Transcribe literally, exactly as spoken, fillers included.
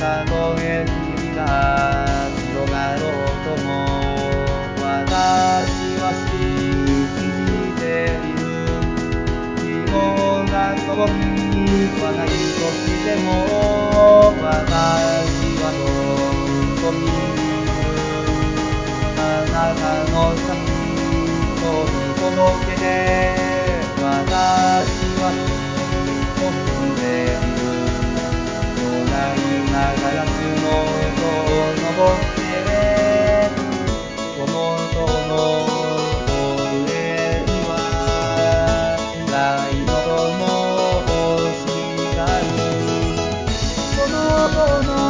たとえ霧が広がろうとも私は信じている希望が遠くはないとしても私はどこにいるあなたの人に届けて私は飛んでいる巨大なガラスの塔を登ってその塔の上にはライトの星があるその塔の